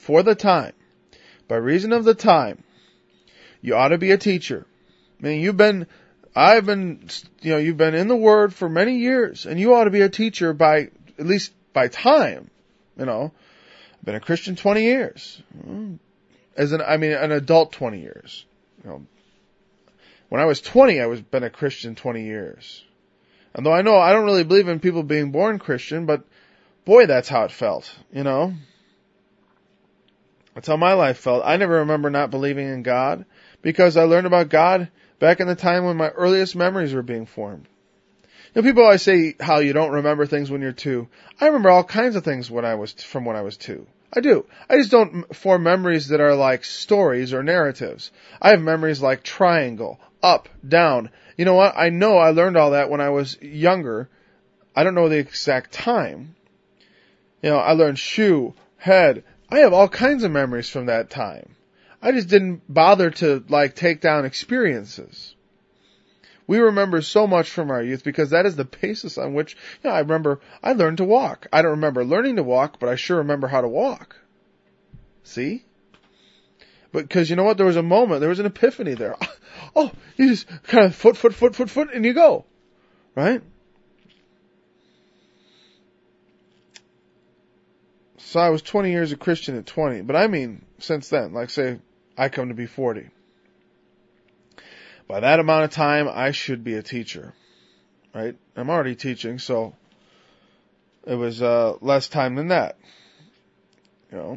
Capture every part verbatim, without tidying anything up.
for the time, by reason of the time, you ought to be a teacher. I mean, you've been, I've been, you know, you've been in the Word for many years, and you ought to be a teacher by, at least by time, you know. I've been a Christian twenty years. As an, I mean, an adult twenty years. You know, when I was twenty, I was been a Christian twenty years. And though I know I don't really believe in people being born Christian, but boy, that's how it felt, you know. That's how my life felt. I never remember not believing in God because I learned about God back in the time when my earliest memories were being formed. You know, people always say how you don't remember things when you're two. I remember all kinds of things when I was, from when I was two. I do. I just don't form memories that are like stories or narratives. I have memories like triangle, up, down. You know what? I know I learned all that when I was younger. I don't know the exact time. You know, I learned shoe, head. I have all kinds of memories from that time. I just didn't bother to like take down experiences. We remember so much from our youth because that is the basis on which, you know, I remember I learned to walk. I don't remember learning to walk, but I sure remember how to walk. See? But because you know what? There was a moment, there was an epiphany there. Oh, you just kind of foot, foot, foot, foot, foot, and you go. Right? So I was twenty years a Christian at twenty, but I mean since then, like say I come to be forty. By that amount of time, I should be a teacher, right? I'm already teaching, so it was uh, less time than that, you know.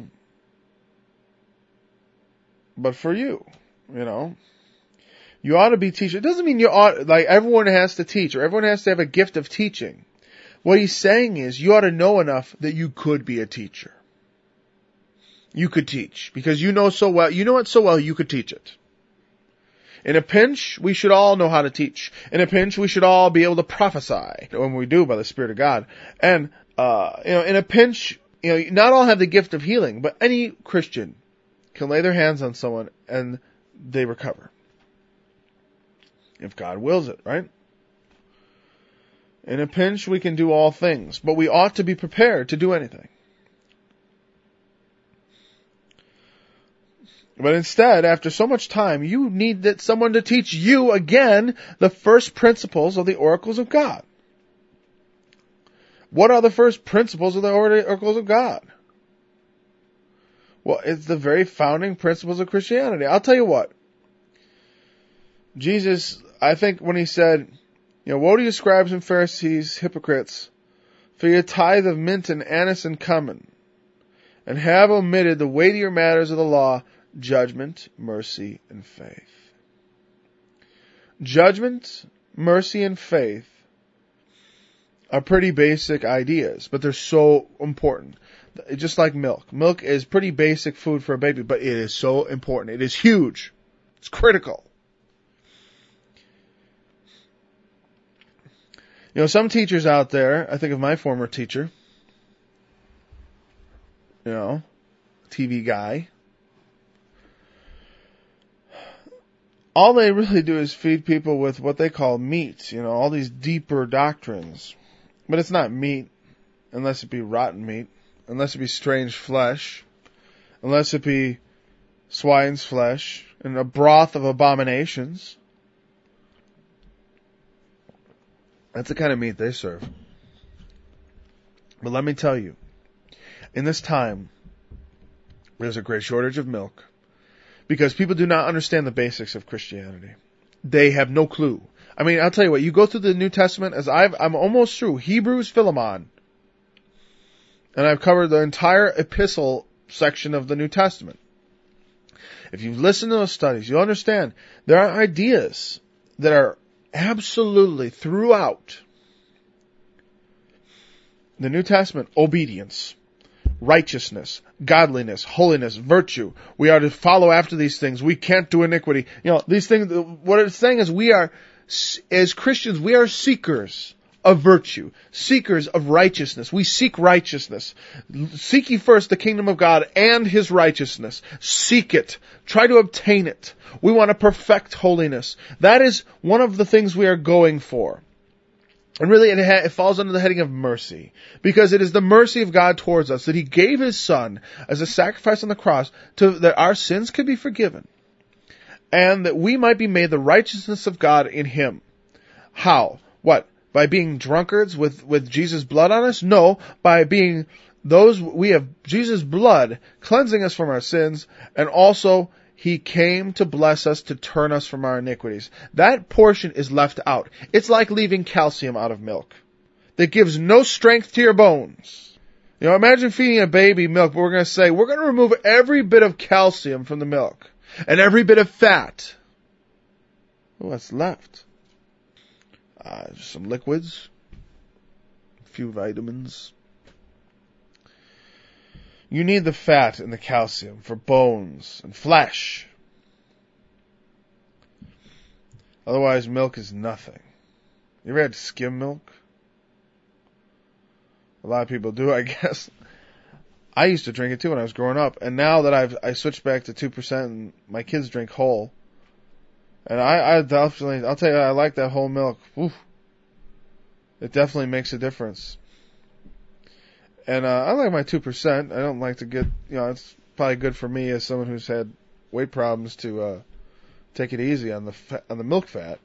But for you, you know, you ought to be teaching. It doesn't mean you ought, like everyone has to teach or everyone has to have a gift of teaching. What he's saying is you ought to know enough that you could be a teacher. You could teach because you know so well, you know it so well you could teach it. In a pinch, we should all know how to teach. In a pinch, we should all be able to prophesy when we do by the Spirit of God. And, uh, you know, in a pinch, you know, not all have the gift of healing, but any Christian can lay their hands on someone and they recover. If God wills it, right? In a pinch, we can do all things, but we ought to be prepared to do anything. But instead, after so much time, you need that someone to teach you again the first principles of the oracles of God. What are the first principles of the oracles of God? Well, it's the very founding principles of Christianity. I'll tell you what. Jesus, I think when he said, you know, woe to you scribes and Pharisees, hypocrites, for you tithe of mint and anise and cumin, and have omitted the weightier matters of the law, judgment, mercy, and faith. Judgment, mercy, and faith are pretty basic ideas, but they're so important. Just like milk. Milk is pretty basic food for a baby, but it is so important. It is huge. It's critical. You know, some teachers out there, I think of my former teacher, you know, T V guy, all they really do is feed people with what they call meat, you know, all these deeper doctrines. But it's not meat, unless it be rotten meat, unless it be strange flesh, unless it be swine's flesh, and a broth of abominations. That's the kind of meat they serve. But let me tell you, in this time, there's a great shortage of milk. Because people do not understand the basics of Christianity. They have no clue. I mean, I'll tell you what, you go through the New Testament, as I've, I'm almost through Hebrews, Philemon. And I've covered the entire epistle section of the New Testament. If you've listened to those studies, you'll understand there are ideas that are absolutely throughout the New Testament. Obedience, righteousness, godliness, holiness, virtue. We are to follow after these things. We can't do iniquity. You know, these things, what it's saying is we are, as Christians, we are seekers of virtue, seekers of righteousness. We seek righteousness. Seek ye first the kingdom of God and His righteousness. Seek it. Try to obtain it. We want to perfect holiness. That is one of the things we are going for. And really, it, ha- it falls under the heading of mercy, because it is the mercy of God towards us that He gave His Son as a sacrifice on the cross to, that our sins could be forgiven, and that we might be made the righteousness of God in Him. How? What? By being drunkards with, with Jesus' blood on us? No, by being those, we have Jesus' blood cleansing us from our sins, and also He came to bless us, to turn us from our iniquities. That portion is left out. It's like leaving calcium out of milk. That gives no strength to your bones. You know, imagine feeding a baby milk, but we're going to say, we're going to remove every bit of calcium from the milk, and every bit of fat. What's left? Uh, some liquids, a few vitamins. You need the fat and the calcium for bones and flesh. Otherwise, milk is nothing. You ever had skim milk? A lot of people do, I guess. I used to drink it too when I was growing up, and now that I've I switched back to two percent, and my kids drink whole. And I, I definitely, I'll tell you, I like that whole milk. Oof. It definitely makes a difference. And uh, I like my two percent. I don't like to get, you know, it's probably good for me as someone who's had weight problems to uh, take it easy on the fa- on the milk fat.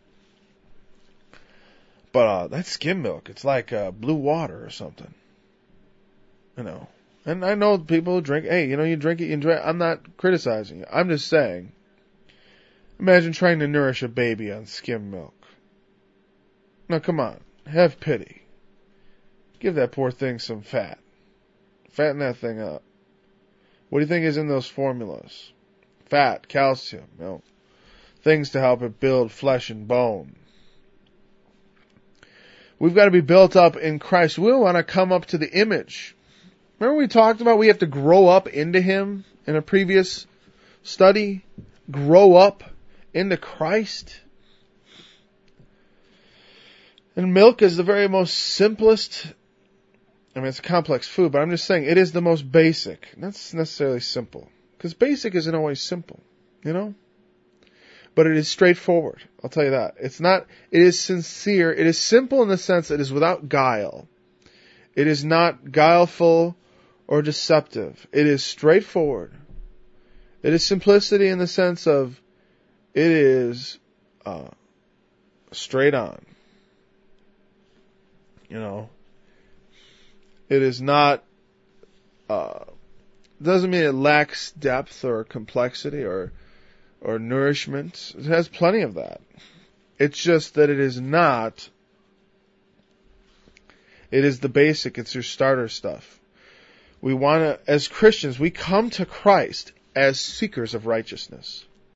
But uh, that skim milk, it's like uh, blue water or something. You know. And I know people who drink, hey, you know, you drink it, you enjoy it. I'm not criticizing you. I'm just saying, imagine trying to nourish a baby on skim milk. Now, come on. Have pity. Give that poor thing some fat. Fatten that thing up. What do you think is in those formulas? Fat, calcium, you know, things to help it build flesh and bone. We've got to be built up in Christ. We want to come up to the image. Remember we talked about we have to grow up into Him in a previous study? Grow up into Christ. And milk is the very most simplest. I mean, it's a complex food, but I'm just saying it is the most basic. Not necessarily simple. Because basic isn't always simple, you know? But it is straightforward. I'll tell you that. It's not, it is sincere. It is simple in the sense that it is without guile. It is not guileful or deceptive. It is straightforward. It is simplicity in the sense of it is uh, straight on. You know? It is not, uh, doesn't mean it lacks depth or complexity or, or nourishment. It has plenty of that. It's just that it is not, it is the basic, it's your starter stuff. We want to, as Christians, we come to Christ as seekers of righteousness.